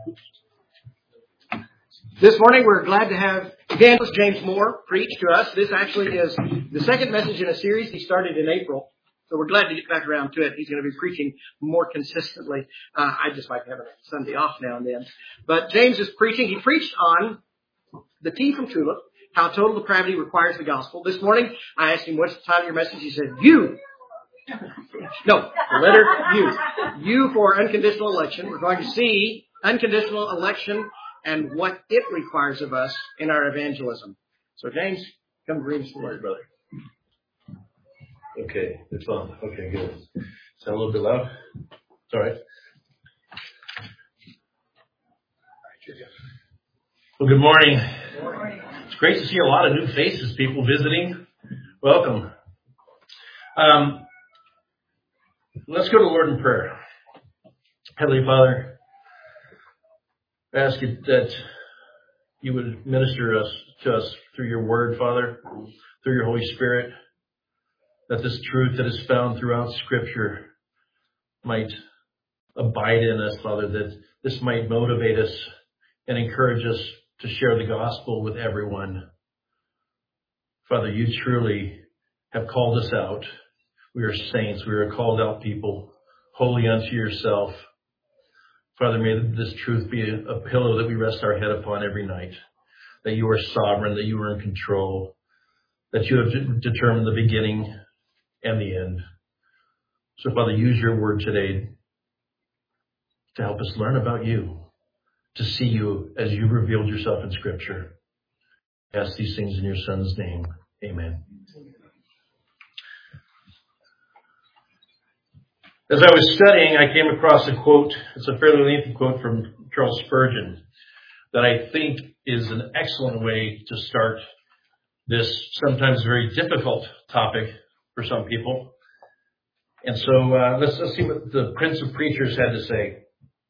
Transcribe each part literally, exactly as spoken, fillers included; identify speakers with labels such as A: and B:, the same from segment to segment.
A: This morning we're glad to have Evangelist James Moore preach to us. This actually is the second message in a series he started in April. So we're glad to get back around to it. He's going to be preaching more consistently. Uh, I just like having a Sunday off now and then. But James is preaching. He preached on the T from Tulip, how total depravity requires the gospel. This morning I asked him, what's the title of your message? He said, You. No, the letter U. U for unconditional election. We're going to see unconditional election and what it requires of us in our evangelism. So, James, come read us the word, brother.
B: Okay, it's on. Okay, good. Sound a little bit loud? It's all right. Well, good morning.
A: Good morning.
B: It's great to see a lot of new faces, people visiting. Welcome. Um, let's go to the Lord in prayer. Heavenly Father, I ask you that you would minister us to us through your word, Father, through your Holy Spirit, that this truth that is found throughout Scripture might abide in us, Father, that this might motivate us and encourage us to share the gospel with everyone. Father, you truly have called us out. We are saints. We are called out people, holy unto yourself. Father, may this truth be a, a pillow that we rest our head upon every night, that you are sovereign, that you are in control, that you have de- determined the beginning and the end. So, Father, use your word today to help us learn about you, to see you as you revealed yourself in Scripture. I ask these things in your Son's name. Amen. As I was studying, I came across a quote. It's a fairly lengthy quote from Charles Spurgeon that I think is an excellent way to start this sometimes very difficult topic for some people. And so uh, let's, let's see what the Prince of Preachers had to say.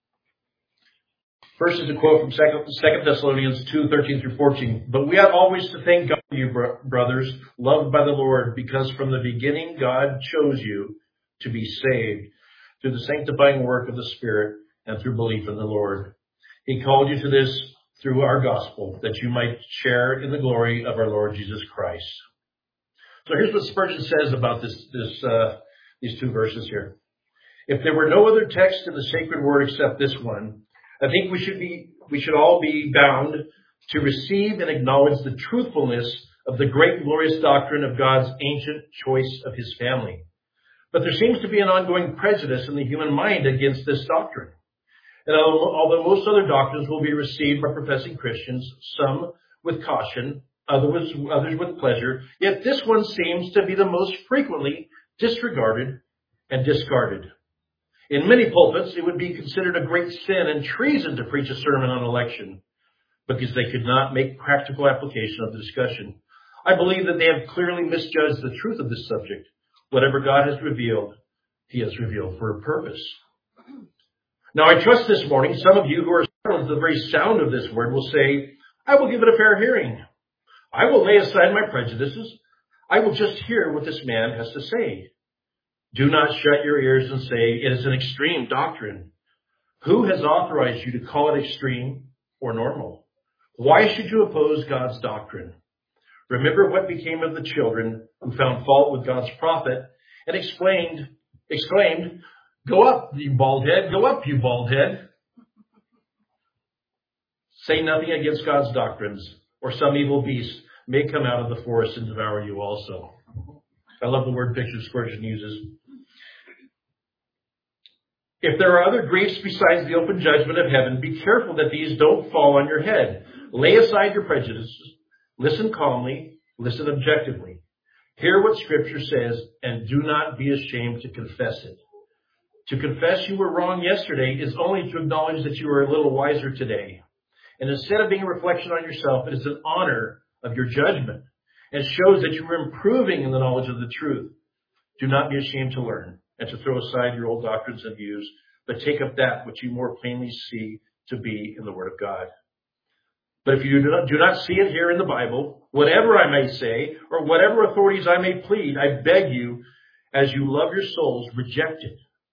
B: First is a quote from Second Thessalonians two, thirteen through fourteen. But we ought always to thank God for you, bro- brothers, loved by the Lord, because from the beginning God chose you to be saved through the sanctifying work of the Spirit and through belief in the Lord. He called you to this through our gospel, that you might share in the glory of our Lord Jesus Christ. So here's what Spurgeon says about this, this, uh, these two verses here. If there were no other text in the sacred word except this one, I think we should be, we should all be bound to receive and acknowledge the truthfulness of the great glorious doctrine of God's ancient choice of his family. But there seems to be an ongoing prejudice in the human mind against this doctrine. And although most other doctrines will be received by professing Christians, some with caution, others, others with pleasure, yet this one seems to be the most frequently disregarded and discarded. In many pulpits, it would be considered a great sin and treason to preach a sermon on election, because they could not make practical application of the discussion. I believe that they have clearly misjudged the truth of this subject. Whatever God has revealed, he has revealed for a purpose. Now, I trust this morning some of you who are startled at the very sound of this word will say, I will give it a fair hearing. I will lay aside my prejudices. I will just hear what this man has to say. Do not shut your ears and say it is an extreme doctrine. Who has authorized you to call it extreme or normal? Why should you oppose God's doctrine? Remember what became of the children who found fault with God's prophet and explained, exclaimed, Go up, you bald head, go up, you bald head. Say nothing against God's doctrines, or some evil beast may come out of the forest and devour you also. I love the word picture Spurgeon uses. If there are other griefs besides the open judgment of heaven, be careful that these don't fall on your head. Lay aside your prejudices. Listen calmly. Listen objectively. Hear what Scripture says and do not be ashamed to confess it. To confess you were wrong yesterday is only to acknowledge that you are a little wiser today. And instead of being a reflection on yourself, it is an honor of your judgment and shows that you are improving in the knowledge of the truth. Do not be ashamed to learn and to throw aside your old doctrines and views, but take up that which you more plainly see to be in the Word of God. But if you do not, do not see it here in the Bible, whatever I may say or whatever authorities I may plead, I beg you, as you love your souls, reject it.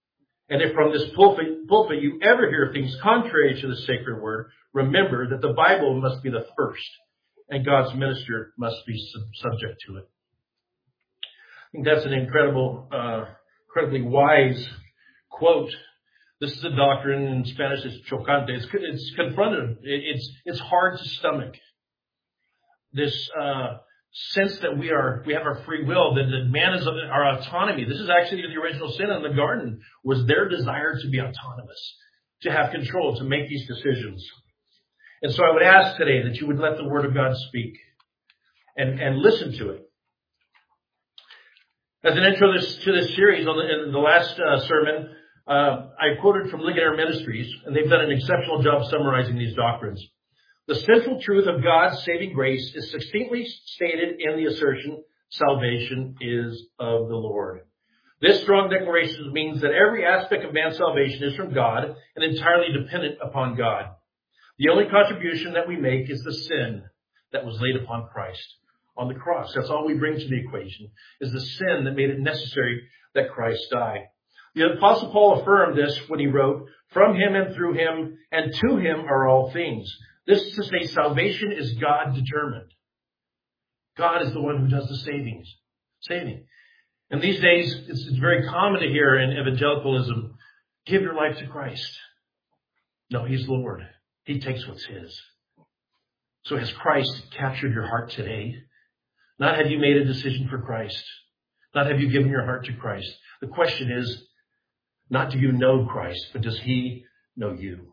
B: And if from this pulpit, pulpit you ever hear things contrary to the sacred word, remember that the Bible must be the first, and God's minister must be sub- subject to it. I think that's an incredible, uh, incredibly wise quote. This is a doctrine in Spanish. It's chocante. It's, it's confronted. It, it's it's hard to stomach. This uh, sense that we are we have our free will, that, that man is our autonomy. This is actually the original sin in the garden, was their desire to be autonomous, to have control, to make these decisions. And so I would ask today that you would let the Word of God speak and, and listen to it. As an intro this, to this series, on the, in the last uh, sermon, uh, I quoted from Ligonier Ministries, and they've done an exceptional job summarizing these doctrines. The central truth of God's saving grace is succinctly stated in the assertion, salvation is of the Lord. This strong declaration means that every aspect of man's salvation is from God and entirely dependent upon God. The only contribution that we make is the sin that was laid upon Christ on the cross. That's all we bring to the equation, is the sin that made it necessary that Christ die. The Apostle Paul affirmed this when he wrote, "From him and through him and to him are all things." This is to say, salvation is God determined. God is the one who does the savings, saving. And these days, it's, it's very common to hear in evangelicalism, give your life to Christ. No, He's Lord. He takes what's His. So has Christ captured your heart today? Not have you made a decision for Christ. Not have you given your heart to Christ. The question is, not do you know Christ, but does He know you?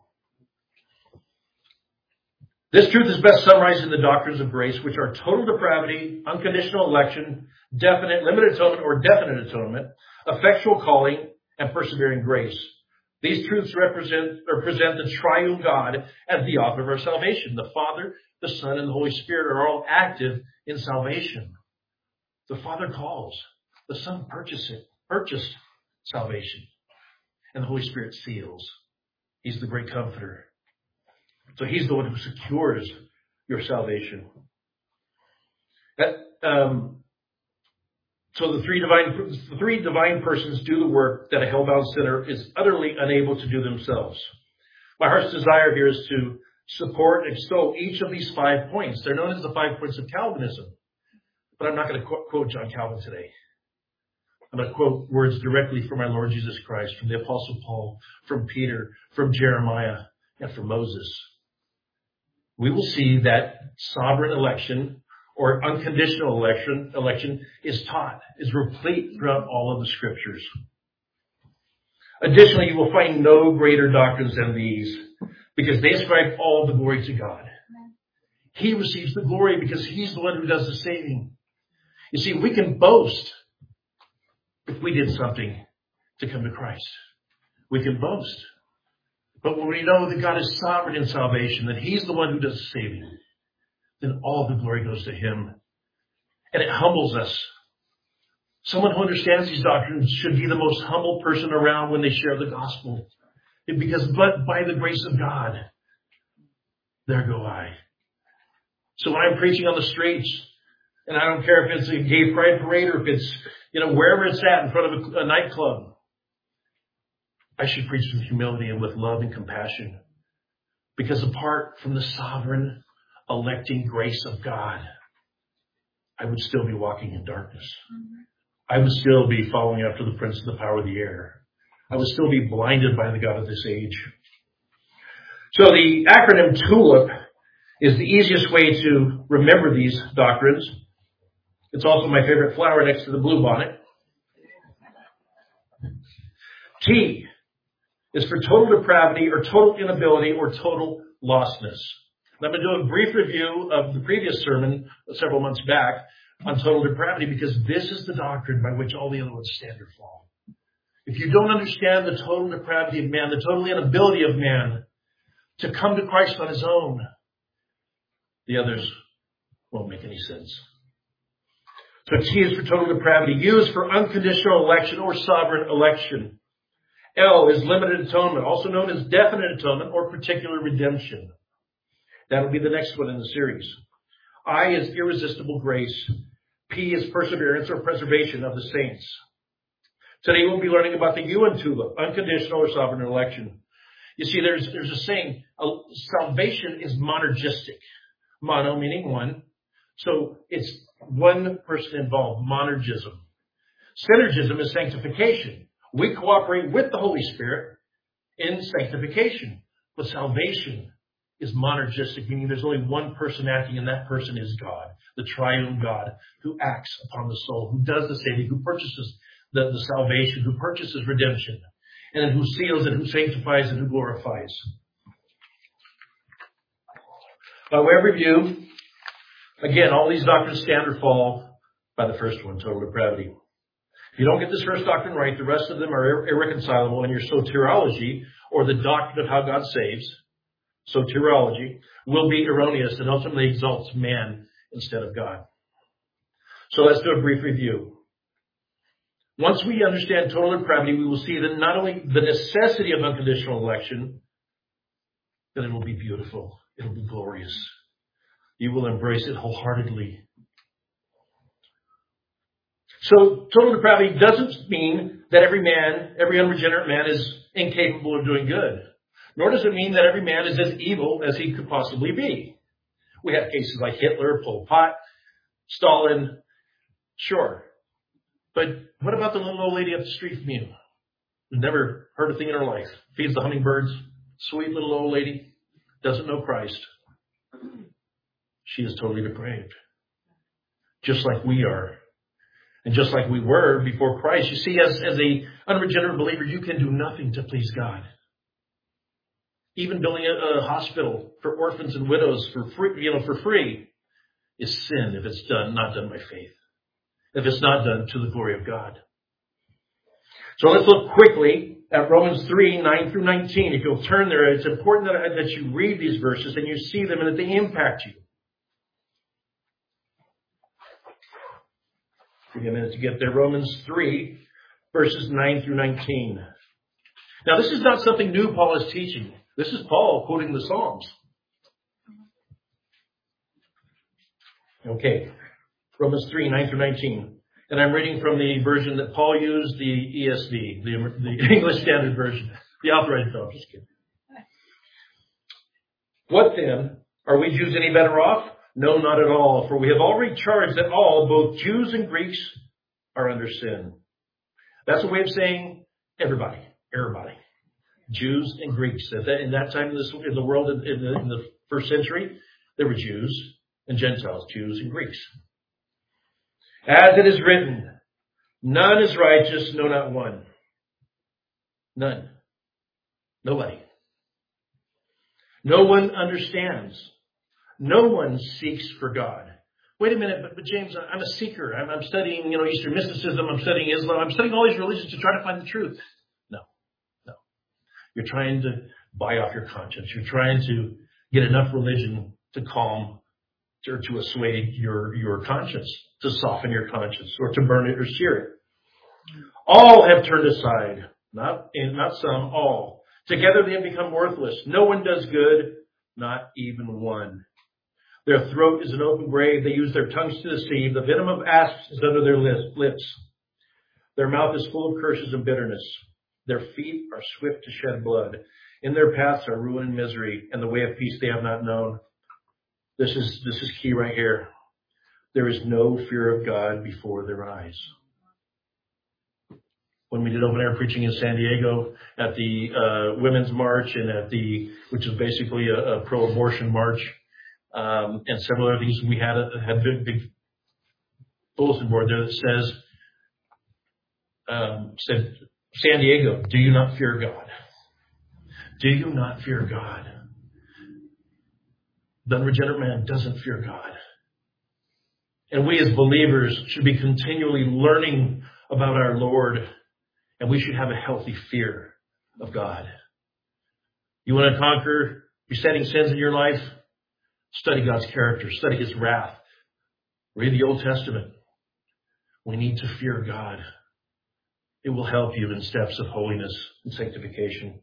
B: This truth is best summarized in the doctrines of grace, which are total depravity, unconditional election, definite, limited atonement or definite atonement, effectual calling, and persevering grace. These truths represent or present the triune God as the author of our salvation. The Father, the Son, and the Holy Spirit are all active in salvation. The Father calls. The Son purchased it, purchased salvation. And the Holy Spirit seals. He's the great comforter. So He's the one who secures your salvation. That, um, so the three divine, the three divine persons do the work that a hell-bound sinner is utterly unable to do themselves. My heart's desire here is to support and extol each of these five points. They're known as the five points of Calvinism. But I'm not going to quote John Calvin today. I'm going to quote words directly from our Lord Jesus Christ, from the Apostle Paul, from Peter, from Jeremiah, and from Moses. We will see that sovereign election or unconditional election election is taught, is replete throughout all of the scriptures. Additionally, you will find no greater doctrines than these, because they ascribe all the glory to God. He receives the glory because He's the one who does the saving. You see, we can boast if we did something to come to Christ. We can boast. But when we know that God is sovereign in salvation, that He's the one who does the saving, then all the glory goes to Him. And it humbles us. Someone who understands these doctrines should be the most humble person around when they share the gospel. Because but by the grace of God, there go I. So when I'm preaching on the streets, and I don't care if it's a gay pride parade or if it's, you know, wherever it's at in front of a, a nightclub, I should preach with humility and with love and compassion. Because apart from the sovereign, electing grace of God, I would still be walking in darkness. I would still be following after the prince of the power of the air. I would still be blinded by the God of this age. So the acronym TULIP is the easiest way to remember these doctrines. It's also my favorite flower next to the bluebonnet. T is for total depravity or total inability or total lostness. And I'm going to do a brief review of the previous sermon several months back on total depravity, because this is the doctrine by which all the other ones stand or fall. If you don't understand the total depravity of man, the total inability of man to come to Christ on his own, the others won't make any sense. So T is for total depravity. U is for unconditional election or sovereign election. L is limited atonement, also known as definite atonement or particular redemption. That'll be the next one in the series. I is irresistible grace. P is perseverance or preservation of the saints. Today we'll be learning about the Yuan tulip, unconditional or sovereign election. You see, there's there's a saying, uh, salvation is monergistic. Mono meaning one. So it's one person involved, monergism. Synergism is sanctification. We cooperate with the Holy Spirit in sanctification. But salvation is monergistic, meaning there's only one person acting, and that person is God, the triune God, who acts upon the soul, who does the saving, who purchases the, the salvation, who purchases redemption, and then who seals it, who sanctifies it, who glorifies. By way of review, again, all these doctrines stand or fall by the first one, total depravity. If you don't get this first doctrine right, the rest of them are irreconcilable, and your soteriology, or the doctrine of how God saves, soteriology, will be erroneous and ultimately exalts man instead of God. So let's do a brief review. Once we understand total depravity, we will see that not only the necessity of unconditional election, but it will be beautiful. It will be glorious. You will embrace it wholeheartedly. So total depravity doesn't mean that every man, every unregenerate man is incapable of doing good. Nor does it mean that every man is as evil as he could possibly be. We have cases like Hitler, Pol Pot, Stalin, sure. But what about the little old lady up the street from you who's never heard a thing in her life, feeds the hummingbirds, sweet little old lady, doesn't know Christ? She is totally depraved, just like we are. And just like we were before Christ. You see, as, as a unregenerate believer, you can do nothing to please God. Even building a, a hospital for orphans and widows for free, you know, for free is sin if it's done, not done by faith. If it's not done to the glory of God. So let's look quickly at Romans three, nine through nineteen. If you'll turn there, it's important that, that you read these verses and you see them and that they impact you. Give me a minute to get there. Romans three, verses nine through nineteen. Now, this is not something new Paul is teaching. This is Paul quoting the Psalms. Okay. Romans three, nine through nineteen. And I'm reading from the version that Paul used, the E S V, the, the English Standard Version. The Authorized Bible. Just kidding. What then? Are we Jews any better off? No, not at all. For we have already charged that all, both Jews and Greeks, are under sin. That's a way of saying everybody. Everybody. Jews and Greeks. At that, in that time in, this, in the world, in, in, the, in the first century, there were Jews and Gentiles, Jews and Greeks. As it is written, none is righteous, no, not one. None. Nobody. No one understands. No one seeks for God. Wait a minute, but, but James, I'm a seeker. I'm, I'm studying, you know, Eastern mysticism. I'm studying Islam. I'm studying all these religions to try to find the truth. No, no. You're trying to buy off your conscience. You're trying to get enough religion to calm or to assuage your, your conscience, to soften your conscience, or to burn it or sear it. All have turned aside. Not, not some, all. Together they have become worthless. No one does good, not even one. Their throat is an open grave. They use their tongues to deceive. The venom of asps is under their lips. Their mouth is full of curses and bitterness. Their feet are swift to shed blood. In their paths are ruin and misery, and the way of peace they have not known. This is, this is key right here. There is no fear of God before their eyes. When we did open air preaching in San Diego at the uh, Women's March and at the, which is basically a, a pro-abortion march, Um, and several other things. We had a had a big, big bulletin board there that says, um, said, San Diego, do you not fear God? Do you not fear God? The unregenerate man doesn't fear God. And we as believers should be continually learning about our Lord, and we should have a healthy fear of God. You want to conquer besetting sins in your life? Study God's character. Study His wrath. Read the Old Testament. We need to fear God. It will help you in steps of holiness and sanctification.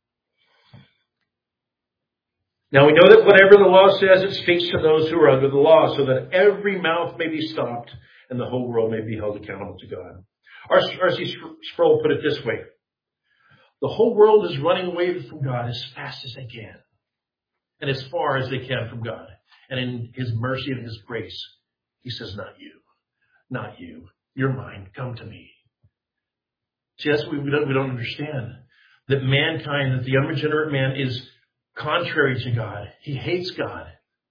B: Now we know that whatever the law says, it speaks to those who are under the law, so that every mouth may be stopped and the whole world may be held accountable to God. R C Sproul put it this way. The whole world is running away from God as fast as they can. And as far as they can from God. And in His mercy and His grace, He says, not you. Not you. You're mine. Come to me. See, that's what we don't, we don't understand. That mankind, that the unregenerate man is contrary to God. He hates God.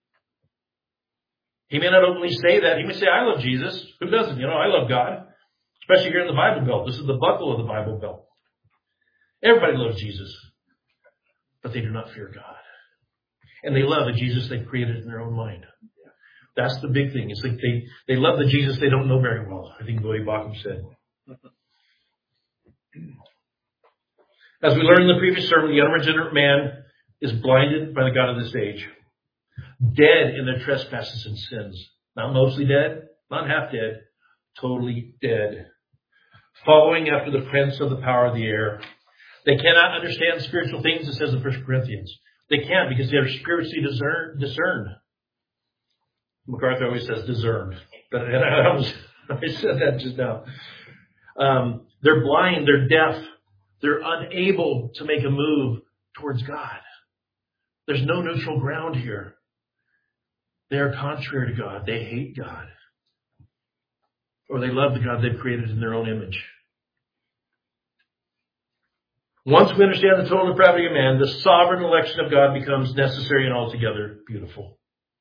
B: He may not openly say that. He may say, I love Jesus. Who doesn't? You know, I love God. Especially here in the Bible Belt. This is the buckle of the Bible Belt. Everybody loves Jesus. But they do not fear God. And they love the Jesus they created in their own mind. That's the big thing. It's like they, they love the Jesus they don't know very well. I think Bowie Backham said. As we learned in the previous sermon, the unregenerate man is blinded by the God of this age. Dead in their trespasses and sins. Not mostly dead, not half dead, totally dead. Following after the prince of the power of the air. They cannot understand spiritual things, it says in First Corinthians. They can't because they are spiritually discern, discerned. MacArthur always says discerned. But I, was, I said that just now. Um, they're blind, they're deaf. They're unable to make a move towards God. There's no neutral ground here. They are contrary to God. They hate God. Or they love the God they've created in their own image. Once we understand the total depravity of man, the sovereign election of God becomes necessary and altogether beautiful.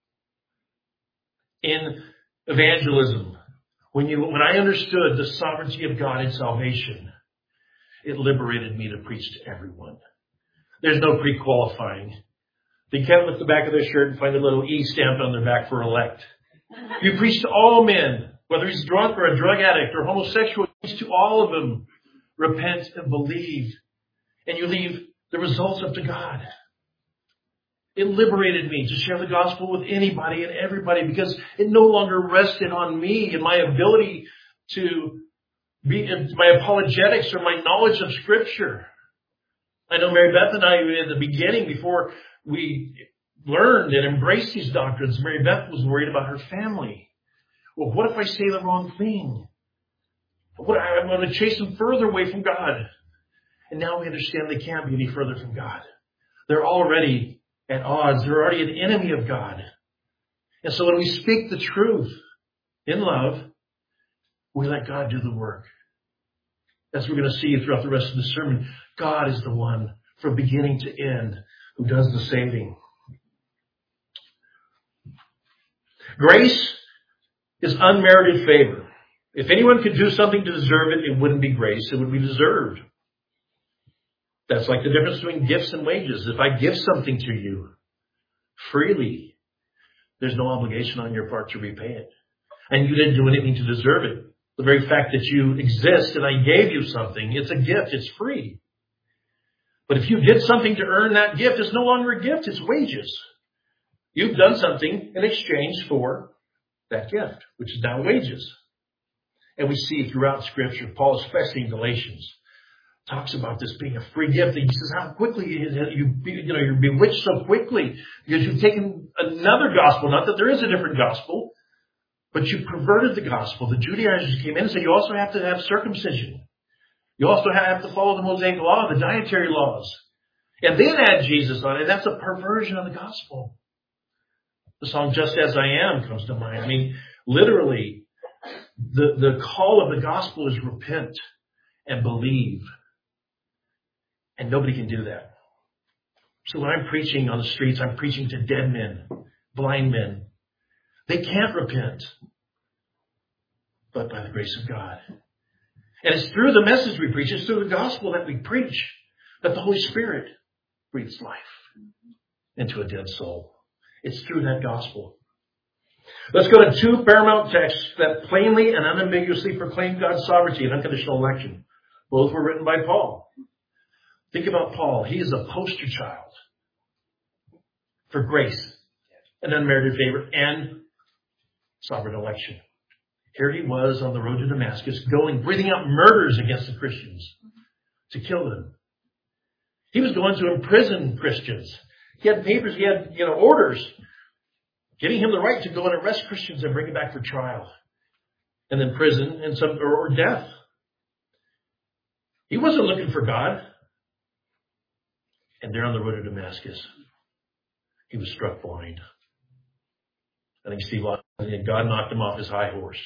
B: In evangelism, when you when I understood the sovereignty of God in salvation, it liberated me to preach to everyone. There's no pre-qualifying. They can't look at the back of their shirt and find a little E stamped on their back for elect. You preach to all men, whether he's drunk or a drug addict or homosexual, you preach to all of them. Repent and believe. And you leave the results up to God. It liberated me to share the gospel with anybody and everybody because it no longer rested on me and my ability to be, my apologetics or my knowledge of Scripture. I know Mary Beth and I, at the beginning, before we learned and embraced these doctrines, Mary Beth was worried about her family. Well, what if I say the wrong thing? What, I'm going to chase them further away from God. And now we understand they can't be any further from God. They're already at odds. They're already an enemy of God. And so when we speak the truth in love, we let God do the work. As we're going to see throughout the rest of the sermon, God is the one from beginning to end who does the saving. Grace is unmerited favor. If anyone could do something to deserve it, it wouldn't be grace. It would be deserved. That's like the difference between gifts and wages. If I give something to you freely, there's no obligation on your part to repay it. And you didn't do anything to deserve it. The very fact that you exist and I gave you something, it's a gift. It's free. But if you did something to earn that gift, it's no longer a gift. It's wages. You've done something in exchange for that gift, which is now wages. And we see throughout Scripture, Paul, especially in Galatians, talks about this being a free gift. He says how quickly you, you, you know, you're bewitched so quickly because you've taken another gospel. Not that there is a different gospel, but you perverted the gospel. The Judaizers came in and said you also have to have circumcision. You also have to follow the Mosaic law, the dietary laws. And then add Jesus on it. That's a perversion of the gospel. The song Just As I Am comes to mind. I mean, literally, the, the call of the gospel is repent and believe. And nobody can do that. So when I'm preaching on the streets, I'm preaching to dead men, blind men. They can't repent, but by the grace of God. And it's through the message we preach, it's through the gospel that we preach, that the Holy Spirit breathes life into a dead soul. It's through that gospel. Let's go to two paramount texts that plainly and unambiguously proclaim God's sovereignty and unconditional election. Both were written by Paul. Think about Paul. He is a poster child for grace and unmerited favor and sovereign election. Here he was on the road to Damascus, going, breathing out murders against the Christians to kill them. He was going to imprison Christians. He had papers, he had, you know, orders giving him the right to go and arrest Christians and bring them back for trial. And then prison and some, or, or death. He wasn't looking for God. And there on the road to Damascus, he was struck blind. I think Steve Lawson, God knocked him off his high horse.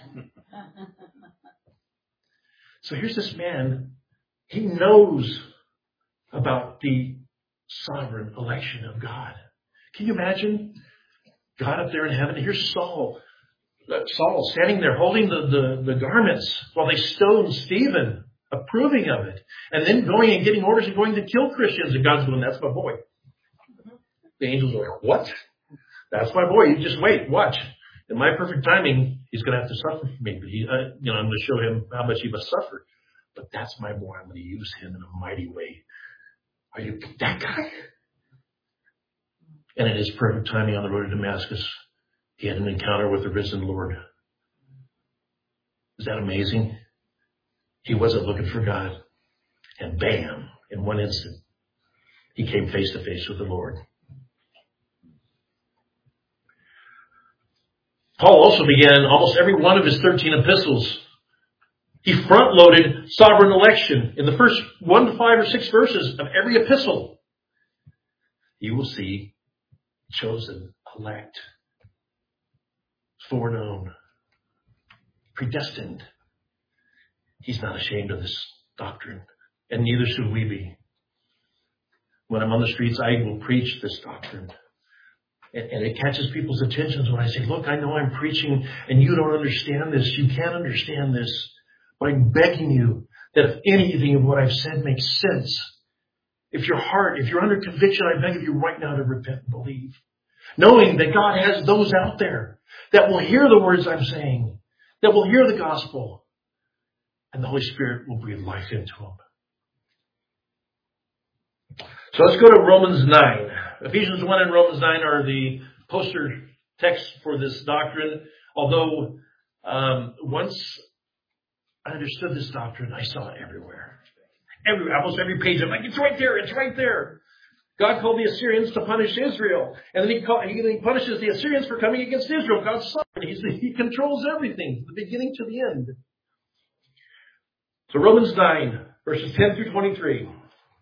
B: So here's this man. He knows about the sovereign election of God. Can you imagine God up there in heaven? Here's Saul. Saul standing there holding the, the, the garments while they stoned Stephen, approving of it. And then going and getting orders and going to kill Christians. And God's going, that's my boy. The angels are like, what? That's my boy. You just wait, watch. In my perfect timing, he's going to have to suffer for me. But he, uh, you know, I'm going to show him how much he must suffer. But that's my boy. I'm going to use him in a mighty way. Are you that guy? And in his perfect timing on the road to Damascus, he had an encounter with the risen Lord. Is that amazing? He wasn't looking for God. And bam, in one instant, he came face to face with the Lord. Paul also began almost every one of his thirteen epistles. He front-loaded sovereign election in the first one to five or six verses of every epistle. You will see chosen, elect, foreknown, predestined. He's not ashamed of this doctrine, and neither should we be. When I'm on the streets, I will preach this doctrine. And, and it catches people's attentions when I say, look, I know I'm preaching and you don't understand this. You can't understand this. But I'm begging you that if anything of what I've said makes sense, if your heart, if you're under conviction, I beg of you right now to repent and believe. Knowing that God has those out there that will hear the words I'm saying, that will hear the gospel, and the Holy Spirit will breathe life into them. So let's go to Romans nine. Ephesians one and Romans nine are the poster texts for this doctrine. Although um, once I understood this doctrine, I saw it everywhere. Every, almost every page. I'm like, it's right there. It's right there. God called the Assyrians to punish Israel. And then he, call, he, he punishes the Assyrians for coming against Israel. God's sovereign. He's, he controls everything, the beginning to the end. So Romans nine, verses ten through twenty-three.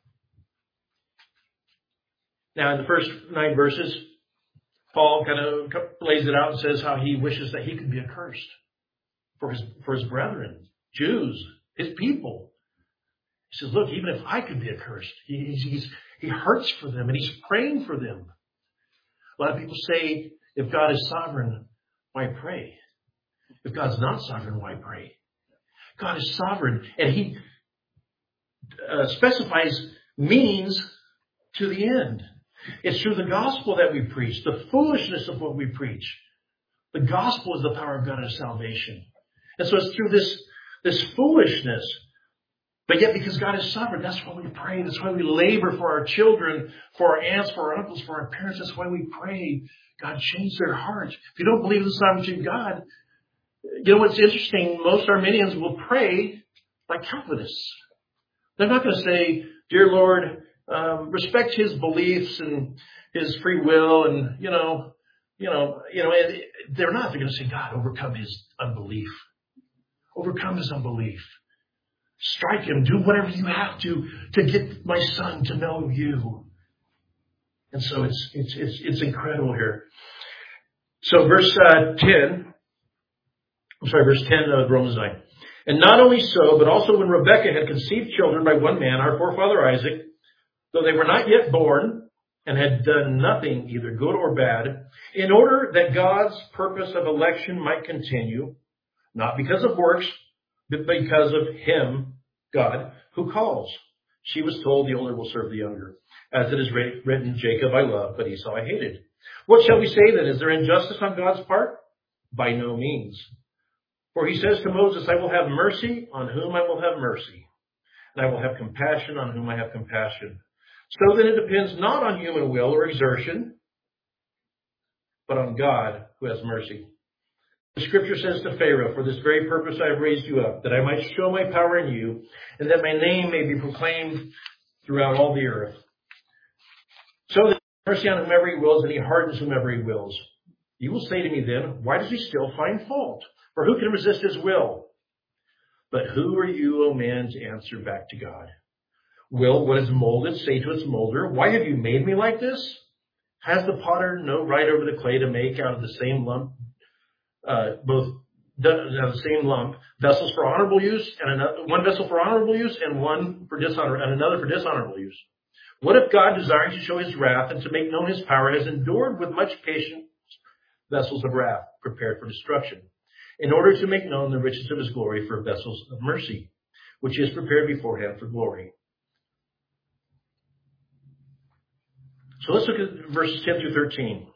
B: Now, in the first nine verses, Paul kind of lays it out and says how he wishes that he could be accursed for his, for his brethren, Jews, his people. He says, look, even if I could be accursed, he, he's, he's, he hurts for them and he's praying for them. A lot of people say, if God is sovereign, why pray? If God's not sovereign, why pray? God is sovereign, and he uh, specifies means to the end. It's through the gospel that we preach, the foolishness of what we preach. The gospel is the power of God unto salvation. And so it's through this, this foolishness. But yet because God is sovereign, that's why we pray. That's why we labor for our children, for our aunts, for our uncles, for our parents. That's why we pray. God, change their hearts. If you don't believe in the sovereignty of God, you know what's interesting? Most Arminians will pray like Calvinists. They're not going to say, dear Lord, Um, respect his beliefs and his free will, and you know, you know, you know. They're not. They're going to say, God, overcome his unbelief, overcome his unbelief, strike him, do whatever you have to to get my son to know you. And so it's it's it's it's incredible here. So verse uh, ten, I'm sorry, verse ten of Romans nine. And not only so, but also when Rebekah had conceived children by one man, our forefather Isaac, though they were not yet born and had done nothing, either good or bad, in order that God's purpose of election might continue, not because of works, but because of him, God, who calls. She was told the older will serve the younger. As it is written, Jacob I love, but Esau I hated. What shall we say then? Is there injustice on God's part? By no means. For he says to Moses, I will have mercy on whom I will have mercy, and I will have compassion on whom I have compassion. So then it depends not on human will or exertion, but on God who has mercy. The scripture says to Pharaoh, for this very purpose I have raised you up, that I might show my power in you, and that my name may be proclaimed throughout all the earth. So that mercy on whomever he wills, and he hardens whomever he wills. You will say to me then, why does he still find fault? For who can resist his will? But who are you, O man, to answer back to God? Will what is molded say to its molder, why have you made me like this? Has the potter no right over the clay to make out of the same lump, uh, both the, the same lump, vessels for honorable use and another, one vessel for honorable use and one for dishonor and another for dishonorable use? What if God, desiring to show his wrath and to make known his power, has endured with much patience vessels of wrath prepared for destruction, in order to make known the riches of his glory for vessels of mercy, which is prepared beforehand for glory? So let's look at verses ten through thirteen.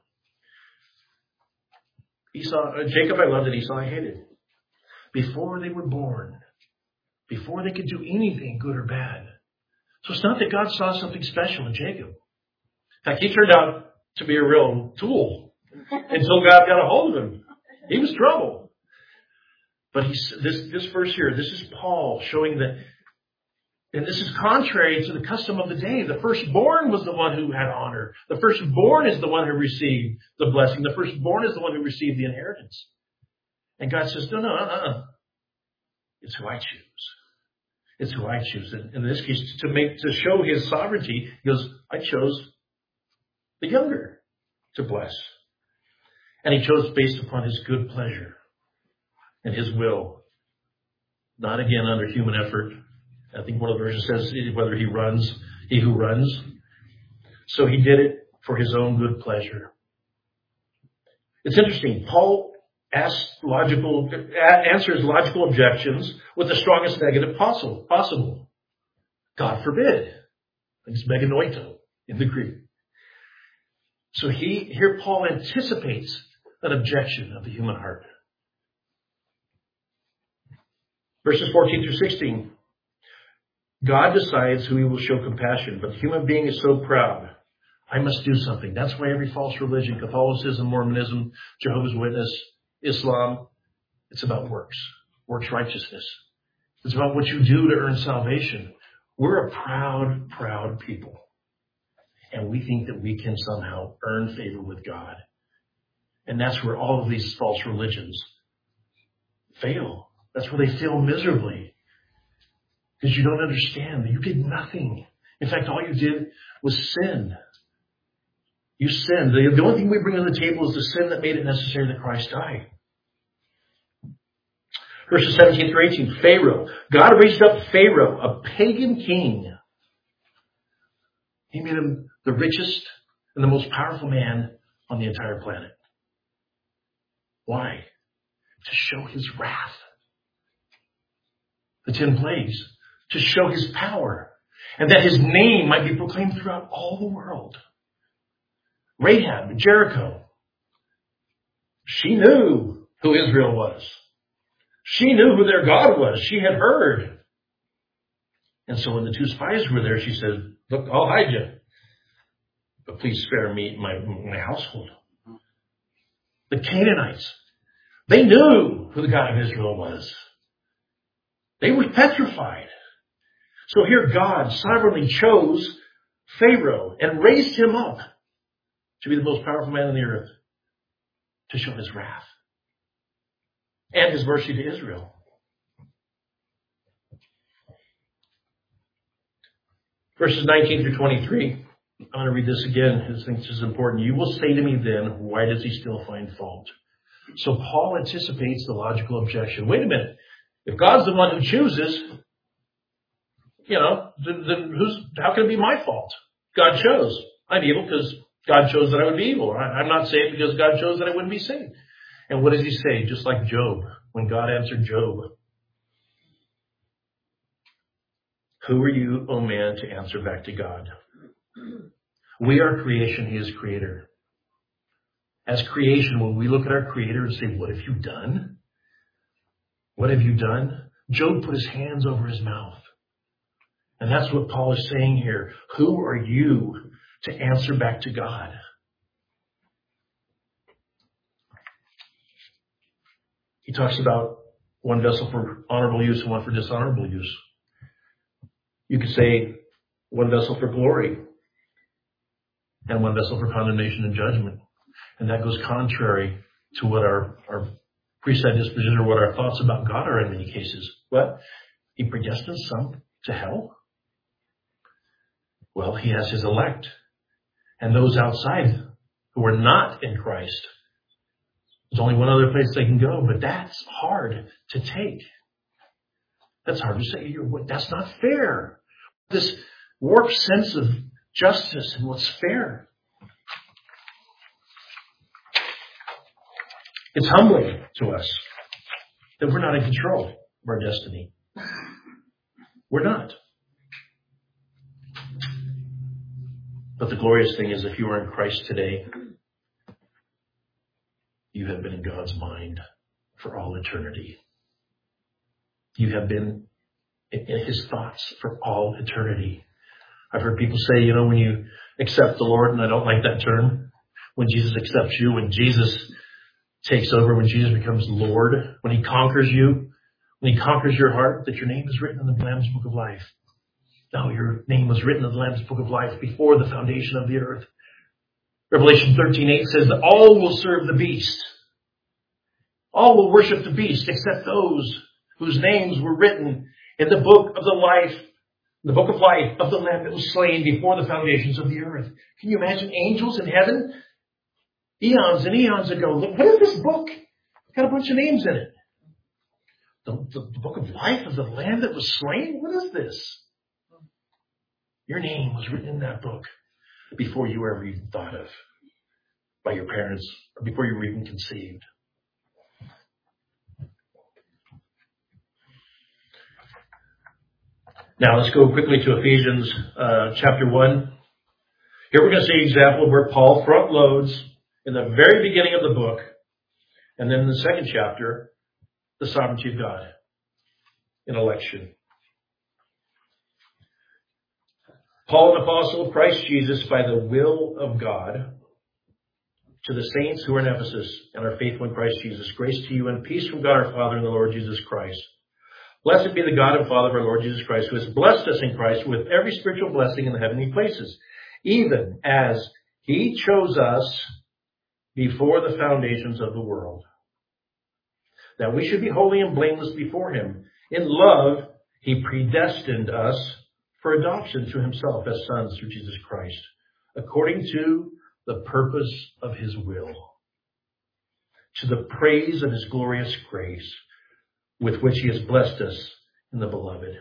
B: Esau, uh, Jacob I loved and Esau I hated. Before they were born, before they could do anything good or bad. So it's not that God saw something special in Jacob. In fact, he turned out to be a real tool until God got a hold of him. He was trouble. But he's, this, this verse here, this is Paul showing that, and this is contrary to the custom of the day. The firstborn was the one who had honor. The firstborn is the one who received the blessing. The firstborn is the one who received the inheritance. And God says, no, no, uh-uh. It's who I choose. It's who I choose. And in this case, to make, to show his sovereignty, he goes, I chose the younger to bless. And he chose based upon his good pleasure and his will. Not again under human effort. I think one of the versions says whether he runs, he who runs. So he did it for his own good pleasure. It's interesting. Paul asks logical, answers logical objections with the strongest negative possible. possible. God forbid. It's meganoito in the Greek. So he, here Paul anticipates an objection of the human heart. Verses fourteen through sixteen. God decides who he will show compassion, but the human being is so proud. I must do something. That's why every false religion, Catholicism, Mormonism, Jehovah's Witness, Islam, it's about works, works righteousness. It's about what you do to earn salvation. We're a proud, proud people. And we think that we can somehow earn favor with God. And that's where all of these false religions fail. That's where they fail miserably. Because you don't understand that you did nothing. In fact, all you did was sin. You sinned. The, the only thing we bring on the table is the sin that made it necessary that Christ died. Verses seventeen through eighteen. Pharaoh. God raised up Pharaoh, a pagan king. He made him the richest and the most powerful man on the entire planet. Why? To show his wrath. The ten plagues. To show his power. And that his name might be proclaimed throughout all the world. Rahab, Jericho. She knew who Israel was. She knew who their God was. She had heard. And so when the two spies were there, she said, look, I'll hide you. But please spare me, my, my household. The Canaanites. They knew who the God of Israel was. They were petrified. So here God sovereignly chose Pharaoh and raised him up to be the most powerful man on the earth, to show his wrath and his mercy to Israel. Verses nineteen through twenty-three. I'm going to read this again. I think this is important. You will say to me then, why does he still find fault? So Paul anticipates the logical objection. Wait a minute. If God's the one who chooses, you know, then, then who's, how can it be my fault? God chose. I'm evil because God chose that I would be evil. I, I'm not saved because God chose that I wouldn't be saved. And what does he say? Just like Job, when God answered Job. Who are you, O man, to answer back to God? We are creation. He is creator. As creation, when we look at our creator and say, what have you done? What have you done? Job put his hands over his mouth. And that's what Paul is saying here. Who are you to answer back to God? He talks about one vessel for honorable use and one for dishonorable use. You could say one vessel for glory and one vessel for condemnation and judgment. And that goes contrary to what our, our predisposition or what our thoughts about God are in many cases. What? He predestined some to hell? Well, he has his elect. And those outside who are not in Christ. There's only one other place they can go, but that's hard to take. That's hard to say. That's not fair. This warped sense of justice and what's fair. It's humbling to us that we're not in control of our destiny. We're not. But the glorious thing is, if you are in Christ today, you have been in God's mind for all eternity. You have been in His thoughts for all eternity. I've heard people say, you know, when you accept the Lord, and I don't like that term, when Jesus accepts you, when Jesus takes over, when Jesus becomes Lord, when He conquers you, when He conquers your heart, that your name is written in the Lamb's Book of Life. No, your name was written in the Lamb's Book of Life before the foundation of the earth. Revelation thirteen eight says that all will serve the beast. All will worship the beast except those whose names were written in the book of the life, the book of life of the Lamb that was slain before the foundations of the earth. Can you imagine angels in heaven? Eons and eons ago. Look, what is this book? It's got a bunch of names in it. The, the, the book of life of the Lamb that was slain? What is this? Your name was written in that book before you were ever even thought of by your parents, or before you were even conceived. Now let's go quickly to Ephesians uh, chapter one. Here we're going to see an example of where Paul front loads in the very beginning of the book, and then in the second chapter, the sovereignty of God in election. Paul, an apostle of Christ Jesus, by the will of God, to the saints who are in Ephesus and are faithful in Christ Jesus, grace to you and peace from God our Father and the Lord Jesus Christ. Blessed be the God and Father of our Lord Jesus Christ, who has blessed us in Christ with every spiritual blessing in the heavenly places, even as He chose us before the foundations of the world, that we should be holy and blameless before Him. In love, He predestined us for adoption to Himself as sons through Jesus Christ, according to the purpose of His will, to the praise of His glorious grace, with which He has blessed us in the Beloved.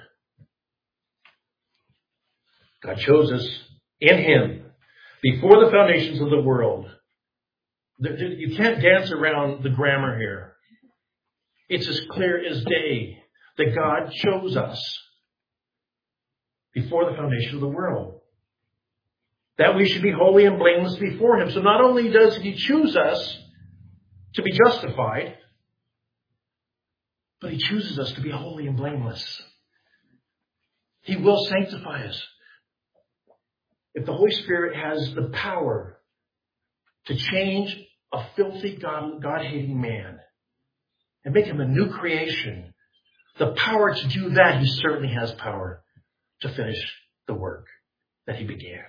B: God chose us in Him before the foundations of the world. You can't dance around the grammar here. It's as clear as day that God chose us before the foundation of the world, that we should be holy and blameless before Him. So not only does He choose us to be justified, but He chooses us to be holy and blameless. He will sanctify us. If the Holy Spirit has the power to change a filthy, God, God-hating man and make him a new creation, the power to do that, He certainly has power to finish the work that He began.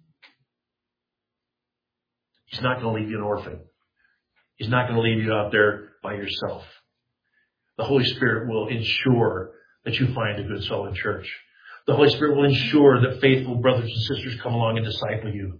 B: He's not going to leave you an orphan. He's not going to leave you out there by yourself. The Holy Spirit will ensure that you find a good, solid church. The Holy Spirit will ensure that faithful brothers and sisters come along and disciple you.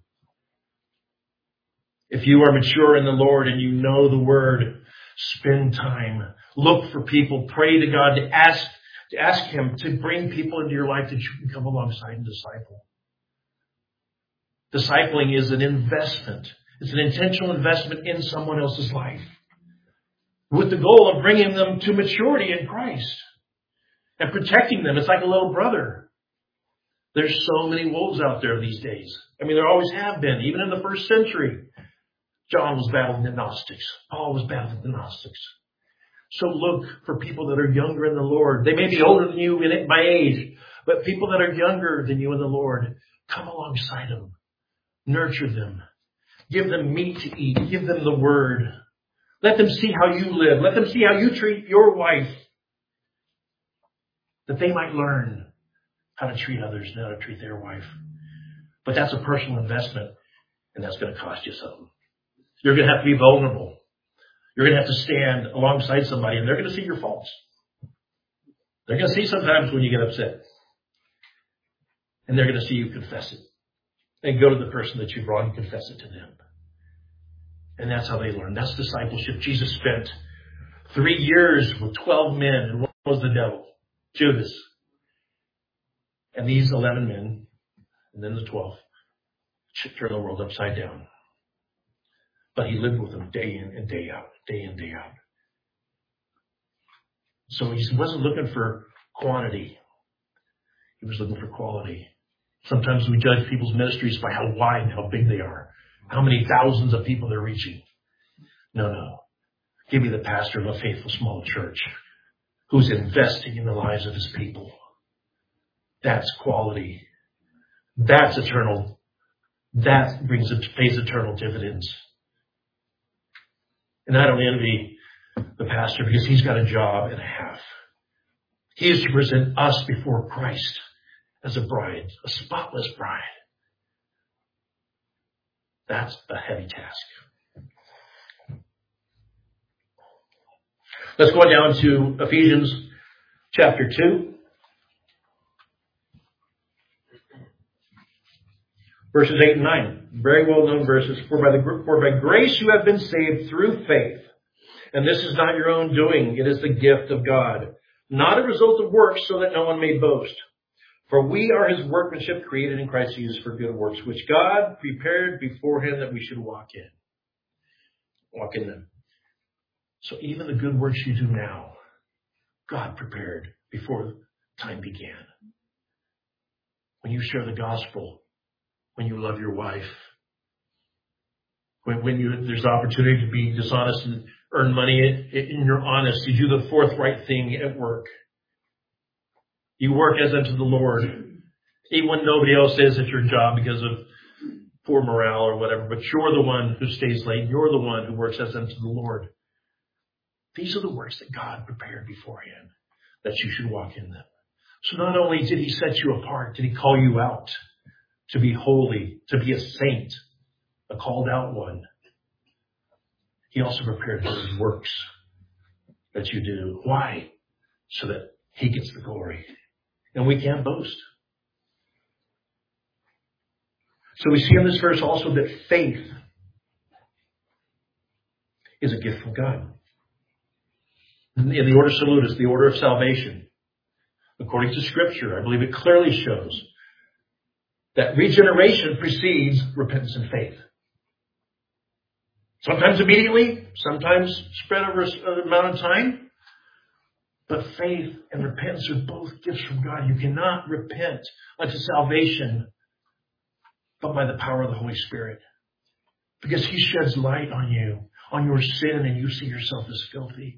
B: If you are mature in the Lord and you know the Word, spend time. Look for people. Pray to God to ask, to ask Him to bring people into your life that you can come alongside and disciple. Discipling is an investment. It's an intentional investment in someone else's life, with the goal of bringing them to maturity in Christ and protecting them. It's like a little brother. There's so many wolves out there these days. I mean, there always have been. Even in the first century, John was battling the Gnostics. Paul was battling the Gnostics. So look for people that are younger in the Lord. They may be older than you in by age, but people that are younger than you in the Lord, come alongside them. Nurture them. Give them meat to eat. Give them the Word. Let them see how you live. Let them see how you treat your wife, that they might learn how to treat others and how to treat their wife. But that's a personal investment, and that's going to cost you something. You're going to have to be vulnerable. You're going to have to stand alongside somebody, and they're going to see your faults. They're going to see sometimes when you get upset. And they're going to see you confess it. And go to the person that you brought and confess it to them. And that's how they learn. That's discipleship. Jesus spent three years with twelve men. And one was the devil, Judas. And these eleven men, and then the twelve, turned the world upside down. But he lived with them day in and day out, day in, day out. So he wasn't looking for quantity. He was looking for quality. Sometimes we judge people's ministries by how wide and how big they are, how many thousands of people they're reaching. No, no. Give me the pastor of a faithful small church who's investing in the lives of his people. That's quality. That's eternal. That brings it, pays eternal dividends. And I don't envy the pastor because he's got a job and a half. He is to present us before Christ as a bride, a spotless bride. That's a heavy task. Let's go down to Ephesians chapter two. Verses eight and nine. Very well known verses. For by, the, for by grace you have been saved through faith. And this is not your own doing. It is the gift of God. Not a result of works, so that no one may boast. For we are his workmanship, created in Christ Jesus for good works, which God prepared beforehand that we should walk in. Walk in them. So even the good works you do now, God prepared before time began. When you share the gospel, when you love your wife, when, when you, there's opportunity to be dishonest and earn money and you're honest, you do the forthright thing at work. You work as unto the Lord, even when nobody else is at your job because of poor morale or whatever, but you're the one who stays late. You're the one who works as unto the Lord. These are the works that God prepared beforehand, that you should walk in them. So not only did he set you apart, did he call you out to be holy, to be a saint, a called out one. He also prepared those works that you do. Why? So that he gets the glory. And we can't boast. So we see in this verse also that faith is a gift from God. In the order salutis, the order of salvation, according to Scripture, I believe it clearly shows that regeneration precedes repentance and faith. Sometimes immediately, sometimes spread over an amount of time. But faith and repentance are both gifts from God. You cannot repent unto salvation but by the power of the Holy Spirit. Because he sheds light on you, on your sin, and you see yourself as filthy.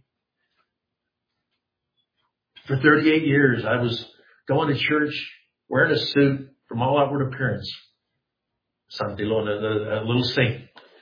B: For thirty-eight years, I was going to church, wearing a suit from all outward appearance. Santilon, a, a little saint.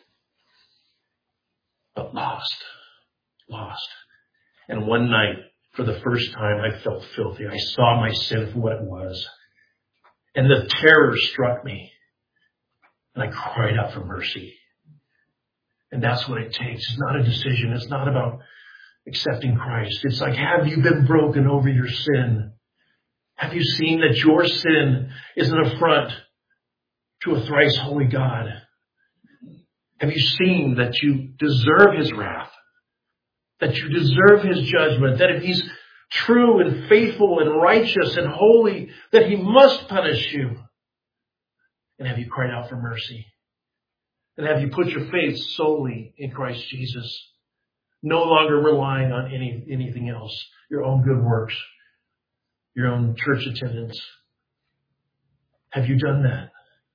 B: But lost. Lost. And one night, for the first time, I felt filthy. I saw my sin for what it was. And the terror struck me. And I cried out for mercy. And that's what it takes. It's not a decision. It's not about accepting Christ. It's like, have you been broken over your sin? Have you seen that your sin is an affront to a thrice holy God? Have you seen that you deserve his wrath? That you deserve his judgment? That if he's true and faithful and righteous and holy, that he must punish you? And have you cried out for mercy? And have you put your faith solely in Christ Jesus? No longer relying on any anything else. Your own good works. Your own church attendance. Have you done that?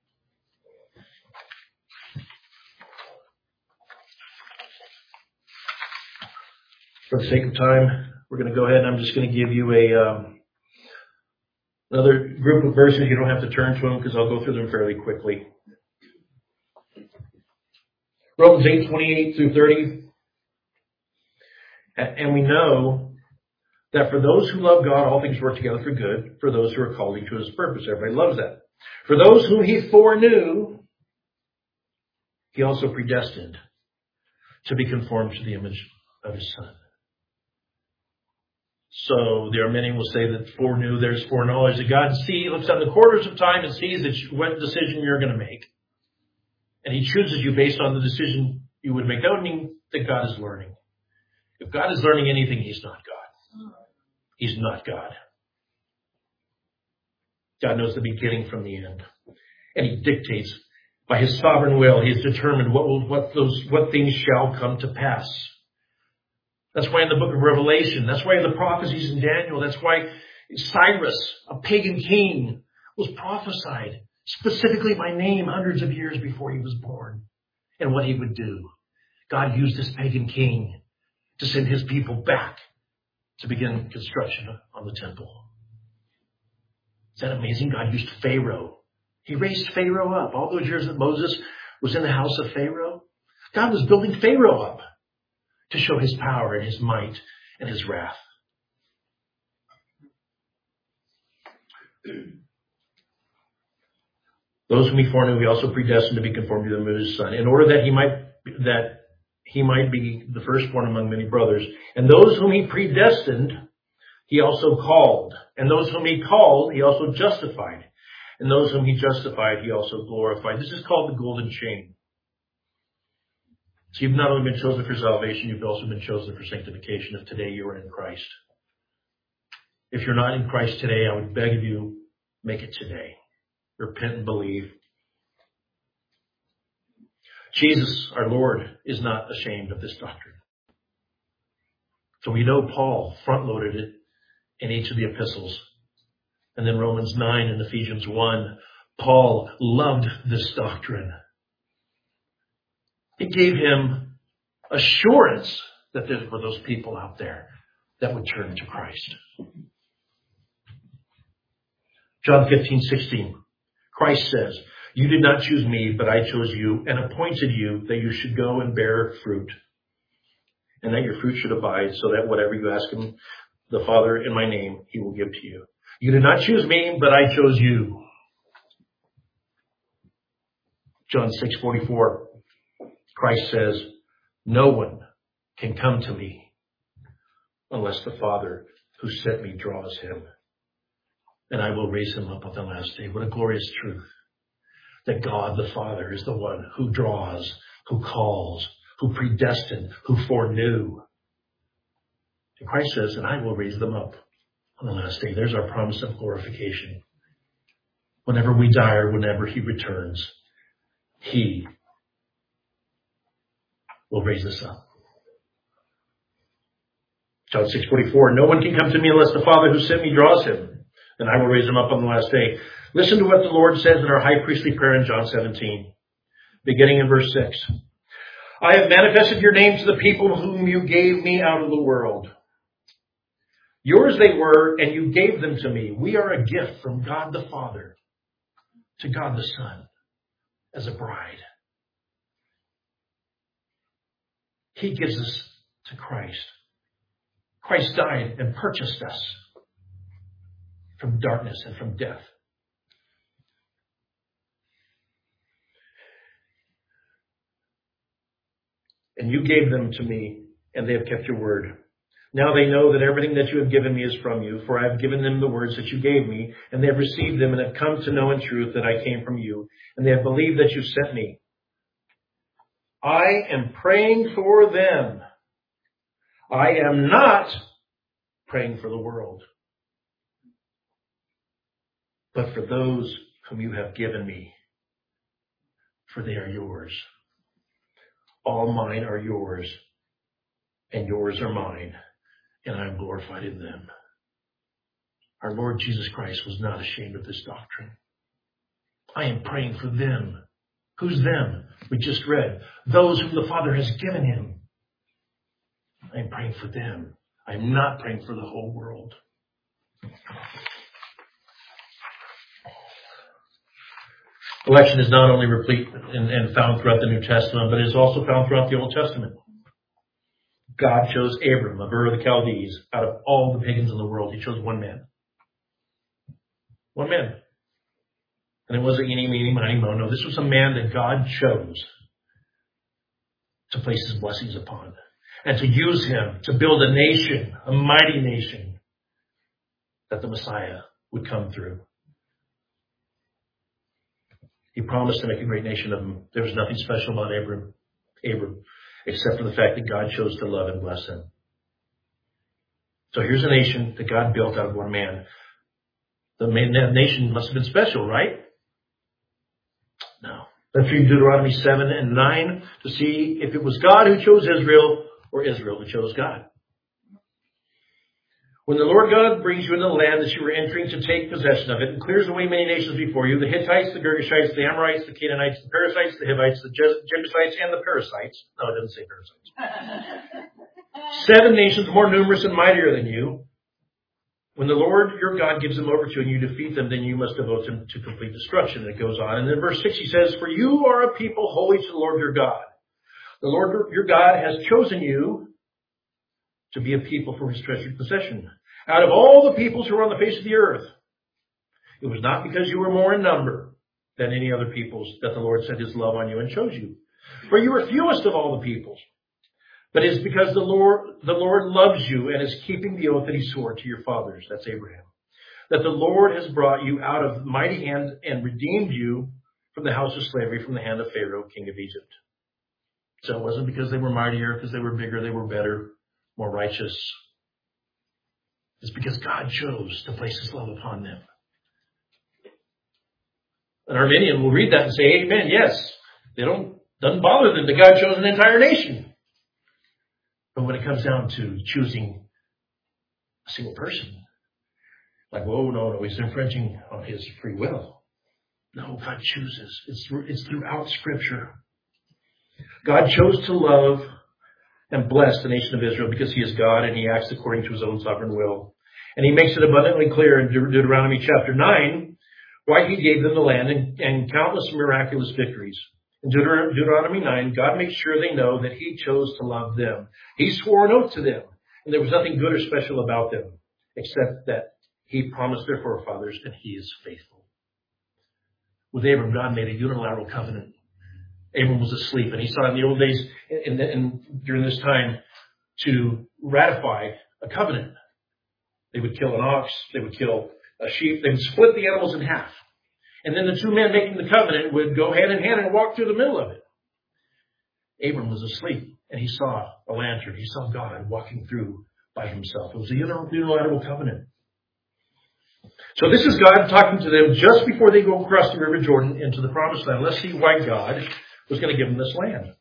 B: For the sake of time, we're going to go ahead and I'm just going to give you a um, another group of verses. You don't have to turn to them because I'll go through them fairly quickly. Romans eight, twenty-eight through thirty. And we know that for those who love God, all things work together for good, for those who are called to his purpose. Everybody loves that. For those whom he foreknew, he also predestined to be conformed to the image of his Son. So there are many who will say that foreknew, there's foreknowledge, that God see, looks at the quarters of time and sees that you, what decision you're going to make. And he chooses you based on the decision you would make. That would mean that God is learning. If God is learning anything, he's not God. He's not God. God knows the beginning from the end. And he dictates by his sovereign will. He has determined what will, what those, what things shall come to pass. That's why in the book of Revelation, that's why in the prophecies in Daniel, that's why Cyrus, a pagan king, was prophesied specifically by name hundreds of years before he was born and what he would do. God used this pagan king to send his people back to begin construction on the temple. Is that amazing? God used Pharaoh. He raised Pharaoh up. All those years that Moses was in the house of Pharaoh, God was building Pharaoh up to show his power and his might and his wrath. Those whom he foreknew, he also predestined to be conformed to the image of his Son, in order that he might that he might be the firstborn among many brothers. And those whom he predestined, he also called. And those whom he called, he also justified. And those whom he justified, he also glorified. This is called the golden chain. So you've not only been chosen for salvation, you've also been chosen for sanctification if today you are in Christ. If you're not in Christ today, I would beg of you, make it today. Repent and believe. Jesus, our Lord, is not ashamed of this doctrine. So we know Paul front-loaded it in each of the epistles. And then Romans nine and Ephesians one, Paul loved this doctrine. It gave him assurance that there were those people out there that would turn to Christ. John fifteen sixteen. Christ says, "You did not choose me, but I chose you and appointed you that you should go and bear fruit, and that your fruit should abide, so that whatever you ask him, the Father in my name, he will give to you." You did not choose me, but I chose you. John six forty-four. Christ says, "No one can come to me unless the Father who sent me draws him, and I will raise him up on the last day." What a glorious truth. That God the Father is the one who draws, who calls, who predestined, who foreknew. And Christ says, "And I will raise them up on the last day." There's our promise of glorification. Whenever we die or whenever he returns, he will raise us up. John six forty-four. "No one can come to me unless the Father who sent me draws him, and I will raise him up on the last day." Listen to what the Lord says in our high priestly prayer in John seventeen, beginning in verse six. "I have manifested your name to the people whom you gave me out of the world. Yours they were, and you gave them to me. We are a gift from God the Father to God the Son as a bride." He gives us to Christ. Christ died and purchased us from darkness and from death. "And you gave them to me, and they have kept your word. Now they know that everything that you have given me is from you, for I have given them the words that you gave me, and they have received them and have come to know in truth that I came from you, and they have believed that you sent me. I am praying for them. I am not praying for the world, but for those whom you have given me, for they are yours. All mine are yours, and yours are mine, and I am glorified in them." Our Lord Jesus Christ was not ashamed of this doctrine. I am praying for them. Who's them? We just read. Those whom the Father has given him. I am praying for them. I am not praying for the whole world. Election is not only replete and, and found throughout the New Testament, but it is also found throughout the Old Testament. God chose Abram of Ur of the Chaldees out of all the pagans in the world. He chose one man. One man. And it wasn't eeny, meeny, miny, mo. No, this was a man that God chose to place his blessings upon and to use him to build a nation, a mighty nation, that the Messiah would come through. He promised to make a great nation of them. There was nothing special about Abram, Abram, except for the fact that God chose to love and bless him. So here's a nation that God built out of one man. The nation must have been special, right? No. Let's read Deuteronomy seven and nine to see if it was God who chose Israel or Israel who chose God. When the Lord God brings you into the land that you are entering to take possession of it and clears away many nations before you, the Hittites, the Girgashites, the Amorites, the Canaanites, the Perizzites, the Hivites, the Jebusites, and the Perizzites. No, it doesn't say Perizzites. Seven nations more numerous and mightier than you. When the Lord your God gives them over to you and you defeat them, then you must devote them to complete destruction. And it goes on. And then verse six, he says, for you are a people holy to the Lord your God. The Lord your God has chosen you to be a people for his treasured possession out of all the peoples who are on the face of the earth. It was not because you were more in number than any other peoples that the Lord set his love on you and chose you. For you were fewest of all the peoples. But it is because the Lord, the Lord loves you and is keeping the oath that he swore to your fathers, that's Abraham, that the Lord has brought you out of mighty hand and redeemed you from the house of slavery, from the hand of Pharaoh, king of Egypt. So it wasn't because they were mightier, because they were bigger, they were better, more righteous. It's because God chose to place his love upon them. An Arminian will read that and say, amen, yes. They don't, doesn't bother them that God chose an entire nation. But when it comes down to choosing a single person, like, whoa, no, no, he's infringing on his free will. No, God chooses. It's, it's throughout Scripture. God chose to love and bless the nation of Israel because he is God and he acts according to his own sovereign will. And he makes it abundantly clear in De- Deuteronomy chapter nine why he gave them the land and, and countless miraculous victories. In Deuter- Deuteronomy nine, God makes sure they know that he chose to love them. He swore an oath to them, and there was nothing good or special about them, except that he promised their forefathers, and he is faithful. With Abram, God made a unilateral covenant. Abram was asleep, and he saw in the old days, and, and during this time, to ratify a covenant. They would kill an ox, they would kill a sheep, they would split the animals in half. And then the two men making the covenant would go hand in hand and walk through the middle of it. Abram was asleep, and he saw a lantern. He saw God walking through by himself. It was a unilateral covenant. So this is God talking to them just before they go across the River Jordan into the Promised Land. Let's see why God was going to give them this land.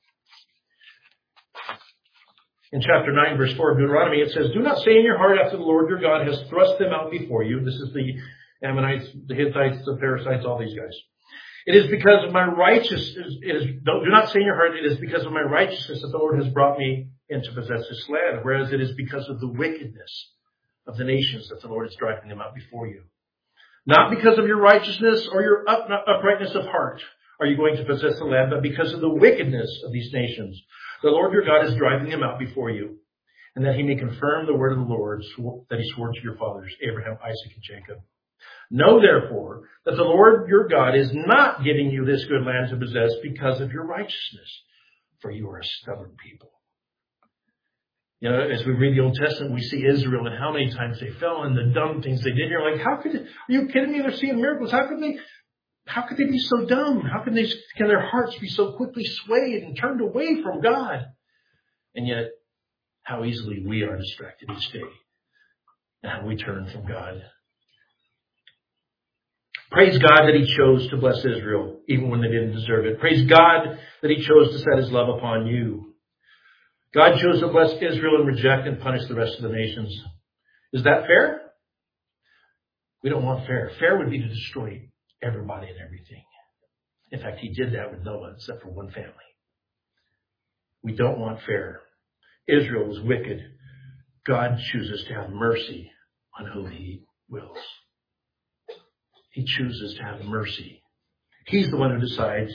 B: In chapter nine, verse four of Deuteronomy, it says, do not say in your heart after the Lord your God has thrust them out before you. This is the Ammonites, the Hittites, the Perizzites, all these guys. It is because of my righteousness. It is, don't, do not say in your heart, it is because of my righteousness that the Lord has brought me in to possess this land. Whereas it is because of the wickedness of the nations that the Lord is driving them out before you. Not because of your righteousness or your up, uprightness of heart are you going to possess the land, but because of the wickedness of these nations. The Lord your God is driving them out before you, and that he may confirm the word of the Lord that he swore to your fathers, Abraham, Isaac, and Jacob. Know, therefore, that the Lord your God is not giving you this good land to possess because of your righteousness, for you are a stubborn people. You know, as we read the Old Testament, we see Israel and how many times they fell and the dumb things they did. And you're like, how could, are you kidding me? They're seeing miracles. How could they, how could they be so dumb? How can they, can their hearts be so quickly swayed and turned away from God? And yet, how easily we are distracted each day and how we turn from God. Praise God that he chose to bless Israel, even when they didn't deserve it. Praise God that he chose to set his love upon you. God chose to bless Israel and reject and punish the rest of the nations. Is that fair? We don't want fair. Fair would be to destroy everybody and everything. In fact, he did that with Noah, except for one family. We don't want fair. Israel was wicked. God chooses to have mercy on whom he wills. He chooses to have mercy. He's the one who decides.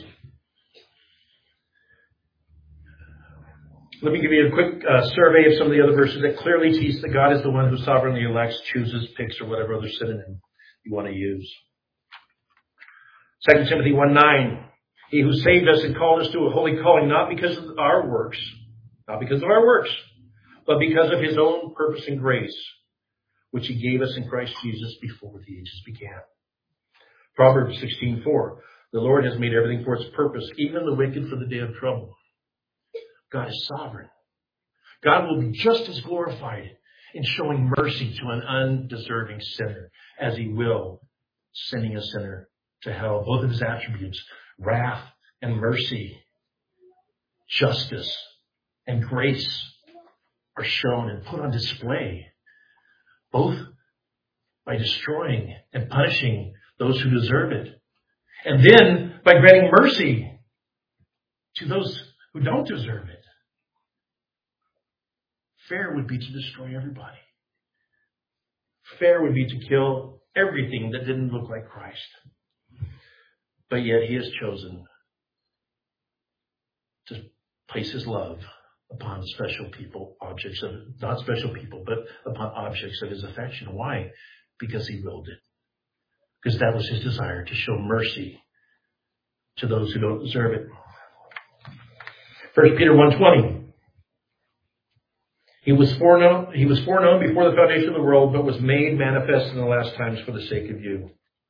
B: Let me give you a quick uh, survey of some of the other verses that clearly teach that God is the one who sovereignly elects, chooses, picks, or whatever other synonym you want to use. Second Timothy one nine. He who saved us and called us to a holy calling, not because of our works, not because of our works, but because of his own purpose and grace, which he gave us in Christ Jesus before the ages began. Proverbs sixteen four. The Lord has made everything for its purpose, even the wicked for the day of trouble. God is sovereign. God will be just as glorified in showing mercy to an undeserving sinner as he will sending a sinner to hell. Both of his attributes, wrath and mercy, justice and grace, are shown and put on display, both by destroying and punishing those who deserve it, and then by granting mercy to those who don't deserve it. Fair would be to destroy everybody. Fair would be to kill everything that didn't look like Christ. But yet he has chosen to place his love upon special people, objects of, not special people, but upon objects of his affection. Why? Because he willed it. Because that was his desire, to show mercy to those who don't deserve it. First Peter one twenty. He was foreknown, he was foreknown before the foundation of the world, but was made manifest in the last times for the sake of you.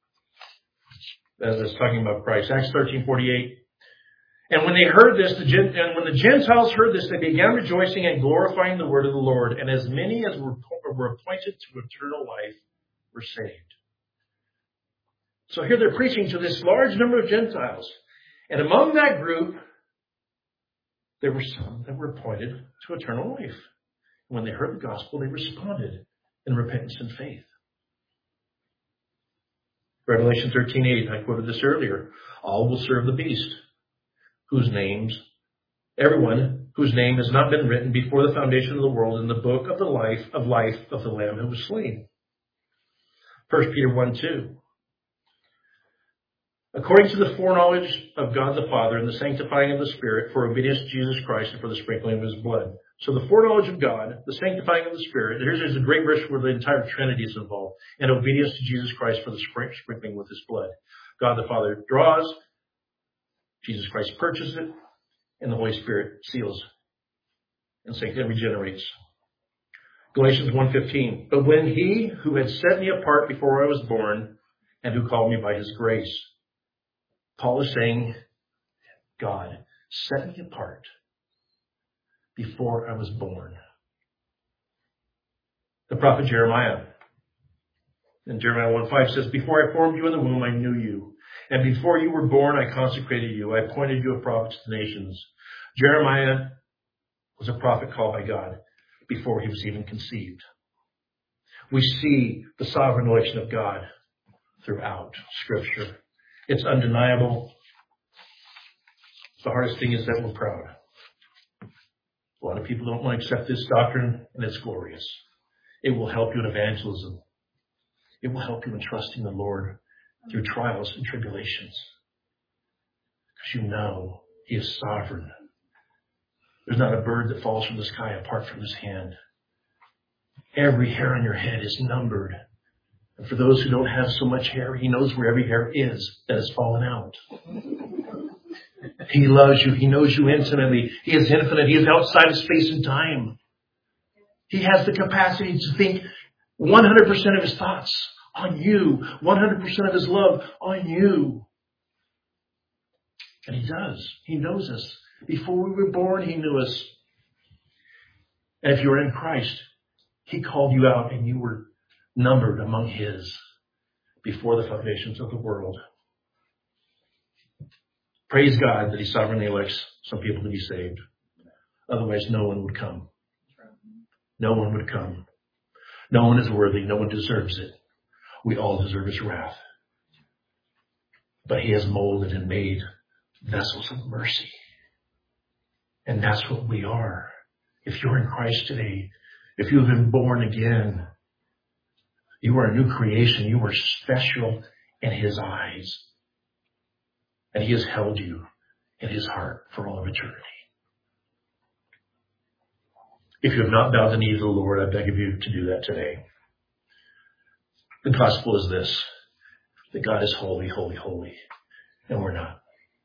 B: As it's talking about Christ. Acts thirteen forty-eight. And when they heard this, the Gen- and when the Gentiles heard this, they began rejoicing and glorifying the word of the Lord. And as many as were, were appointed to eternal life were saved. So here they're preaching to this large number of Gentiles. And among that group, there were some that were appointed to eternal life. When they heard the gospel, they responded in repentance and faith. Revelation thirteen eight, I quoted this earlier. All will serve the beast, whose names, everyone whose name has not been written before the foundation of the world in the book of the life of life of the Lamb who was slain. First Peter one two. According to the foreknowledge of God the Father and the sanctifying of the Spirit for obedience to Jesus Christ and for the sprinkling of his blood. So the foreknowledge of God, the sanctifying of the Spirit, here's, here's a great verse where the entire Trinity is involved, and obedience to Jesus Christ for the sprinkling with his blood. God the Father draws, Jesus Christ purchases it, and the Holy Spirit seals and regenerates. Galatians one fifteen. But when he who had set me apart before I was born and who called me by his grace. Paul is saying, God set me apart before I was born. The prophet Jeremiah, in Jeremiah one five says, before I formed you in the womb, I knew you. And before you were born, I consecrated you. I appointed you a prophet to the nations. Jeremiah was a prophet called by God before he was even conceived. We see the sovereign election of God throughout Scripture. It's undeniable. The hardest thing is that we're proud. A lot of people don't want to accept this doctrine, and it's glorious. It will help you in evangelism. It will help you in trusting the Lord through trials and tribulations. Because you know he is sovereign. There's not a bird that falls from the sky apart from his hand. Every hair on your head is numbered. And for those who don't have so much hair, he knows where every hair is that has fallen out. He loves you. He knows you intimately. He is infinite. He is outside of space and time. He has the capacity to think one hundred percent of his thoughts on you. one hundred percent of his love on you. And he does. He knows us. Before we were born, he knew us. And if you are in Christ, he called you out and you were numbered among his before the foundations of the world. Praise God that he sovereignly elects some people to be saved. Otherwise, no one would come. No one would come. No one is worthy. No one deserves it. We all deserve his wrath. But he has molded and made vessels of mercy. And that's what we are. If you're in Christ today, if you have been born again, you are a new creation. You are special in his eyes. And he has held you in his heart for all of eternity. If you have not bowed the knee to the Lord, I beg of you to do that today. The gospel is this, that God is holy, holy, holy, and we're not.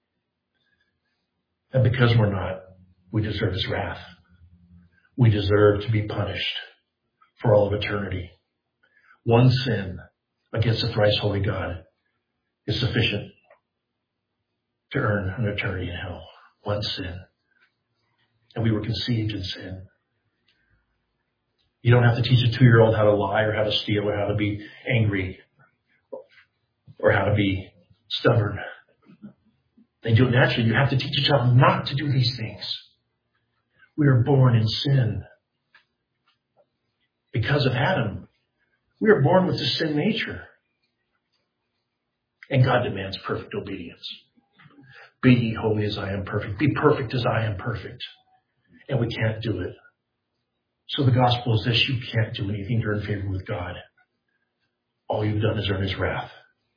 B: And because we're not, we deserve his wrath. We deserve to be punished for all of eternity. One sin against the thrice holy God is sufficient to earn an eternity in hell. One sin. And we were conceived in sin. You don't have to teach a two-year-old how to lie or how to steal or how to be angry or how to be stubborn. They do it naturally. You have to teach a child not to do these things. We are born in sin. Because of Adam, we are born with the sin nature. And God demands perfect obedience. Be ye holy as I am perfect. Be perfect as I am perfect. And we can't do it. So the gospel is this: you can't do anything to earn favor with God. All you've done is earn his wrath.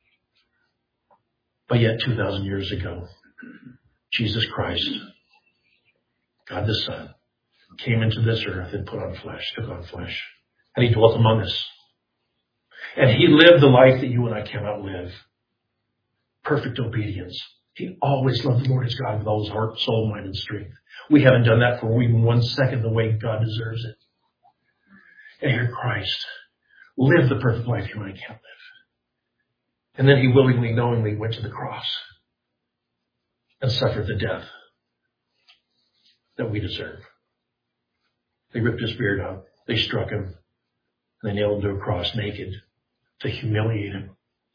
B: But yet two thousand years ago, Jesus Christ, God the Son, came into this earth and put on flesh, took on flesh. And he dwelt among us. And he lived the life that you and I cannot live. Perfect obedience. He always loved the Lord his God with all his heart, soul, mind, and strength. We haven't done that for even one second the way God deserves it. And here Christ lived the perfect life you and I can't live. And then he willingly, knowingly went to the cross and suffered the death that we deserve. They ripped his beard out. They struck him. And they nailed him to a cross naked to humiliate him.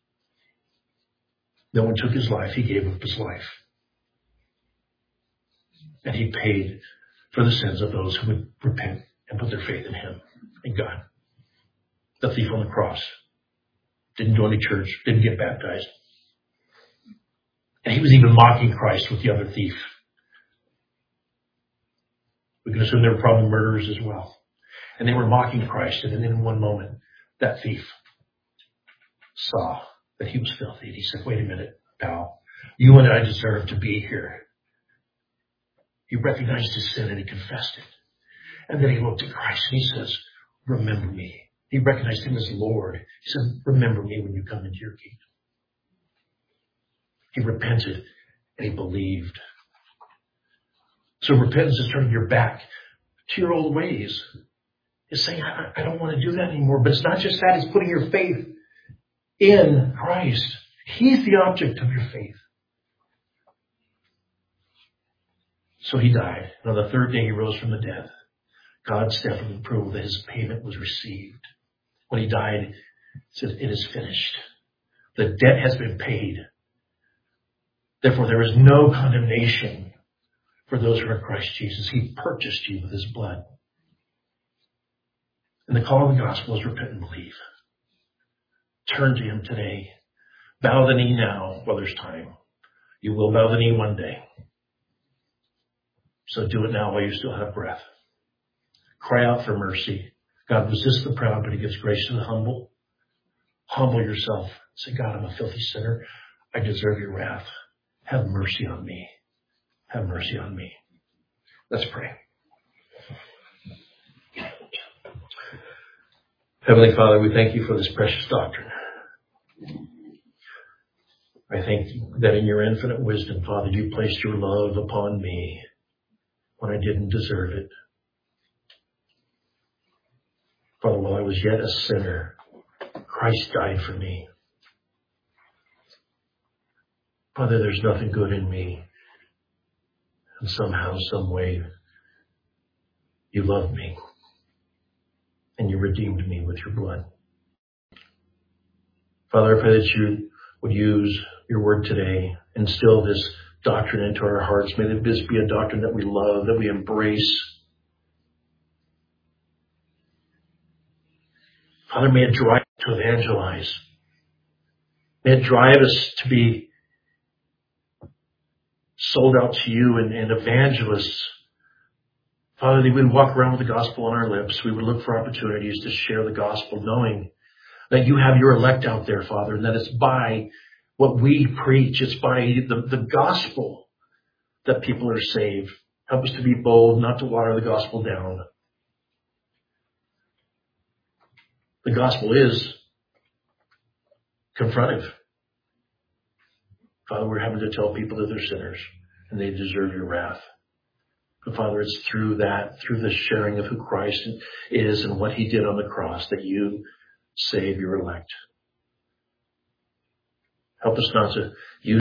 B: No one took his life. He gave up his life. And he paid for the sins of those who would repent and put their faith in him, in God. The thief on the cross didn't go to church, didn't get baptized. And he was even mocking Christ with the other thief. We can assume they were probably murderers as well. And they were mocking Christ. And then in one moment, that thief saw that he was filthy. And he said, wait a minute, pal. You and I deserve to be here. He recognized his sin and he confessed it. And then he looked at Christ and he says, remember me. He recognized him as Lord. He said, remember me when you come into your kingdom. He repented and he believed. So repentance is turning your back to your old ways. It's saying, I, I don't want to do that anymore. But it's not just that. It's putting your faith in Christ. He's the object of your faith. So he died. And on the third day he rose from the dead. God stepped in and proved that his payment was received. When he died, he said, it is finished. The debt has been paid. Therefore, there is no condemnation for those who are in Christ Jesus. He purchased you with his blood. And the call of the gospel is repent and believe. Turn to him today. Bow the knee now while there's time. You will bow the knee one day. So do it now while you still have breath. Cry out for mercy. God resists the proud, but he gives grace to the humble. Humble yourself. Say, God, I'm a filthy sinner. I deserve your wrath. Have mercy on me. Have mercy on me. Let's pray. Heavenly Father, we thank you for this precious doctrine. I thank you that in your infinite wisdom, Father, you placed your love upon me when I didn't deserve it. Father, while I was yet a sinner, Christ died for me. Father, there's nothing good in me. And somehow, some way, you loved me. And you redeemed me with your blood. Father, I pray that you would use your word today, instill this doctrine into our hearts. May this be a doctrine that we love, that we embrace. Father, may it drive us to evangelize. May it drive us to be sold out to you and, and evangelists. Father, that we would walk around with the gospel on our lips. We would look for opportunities to share the gospel, knowing that you have your elect out there, Father, and that it's by what we preach, it's by the, the gospel that people are saved. Help us to be bold, not to water the gospel down. The gospel is confrontive. Father, we're having to tell people that they're sinners and they deserve your wrath. But Father, it's through that, through the sharing of who Christ is and what he did on the cross, that you save your elect. Help us not to use